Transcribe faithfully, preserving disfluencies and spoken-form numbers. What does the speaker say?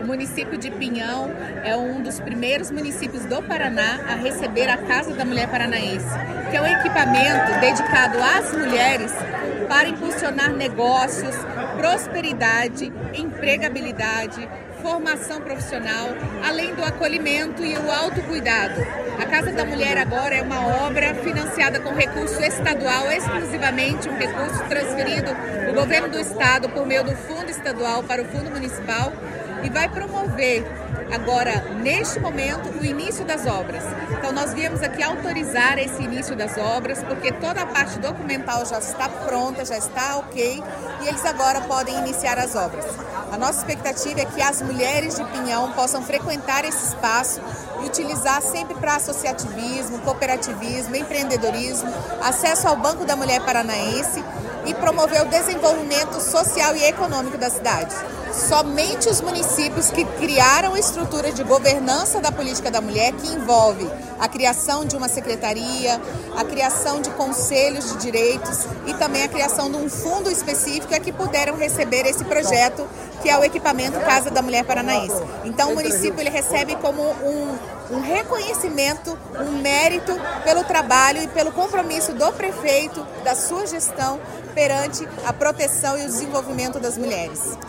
O município de Pinhão é um dos primeiros municípios do Paraná a receber a Casa da Mulher Paranaense, que é um equipamento dedicado às mulheres para impulsionar negócios, prosperidade, empregabilidade, formação profissional, além do acolhimento e o autocuidado. A Casa da Mulher agora é uma obra financiada com recurso estadual, exclusivamente um recurso transferido do governo do estado por meio do fundo estadual para o fundo municipal, e vai promover agora, neste momento, o início das obras. Então nós viemos aqui autorizar esse início das obras, porque toda a parte documental já está pronta, já está ok, e eles agora podem iniciar as obras. A nossa expectativa é que as mulheres de Pinhão possam frequentar esse espaço e utilizar sempre para associativismo, cooperativismo, empreendedorismo, acesso ao Banco da Mulher Paranaense e promover o desenvolvimento social e econômico da cidade. Somente os municípios que criaram a estrutura de governança da política da mulher, que envolve a criação de uma secretaria, a criação de conselhos de direitos e também a criação de um fundo específico, é que puderam receber esse projeto, que é o equipamento Casa da Mulher Paranaense. Então o município ele recebe como um, um reconhecimento, um mérito pelo trabalho e pelo compromisso do prefeito, da sua gestão, perante a proteção e o desenvolvimento das mulheres.